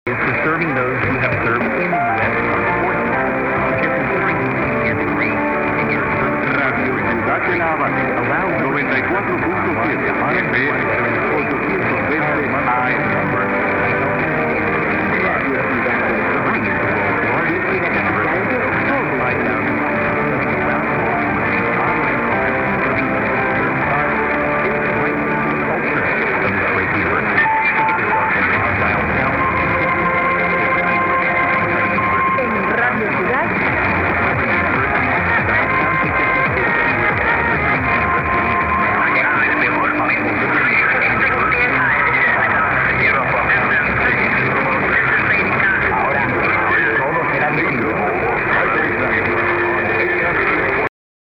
is for serving those who have served in the U.S. Armed Forces. If you're considering moving here to Greece and your service Radio Ciudad de la Habana, allows 94.7 FM.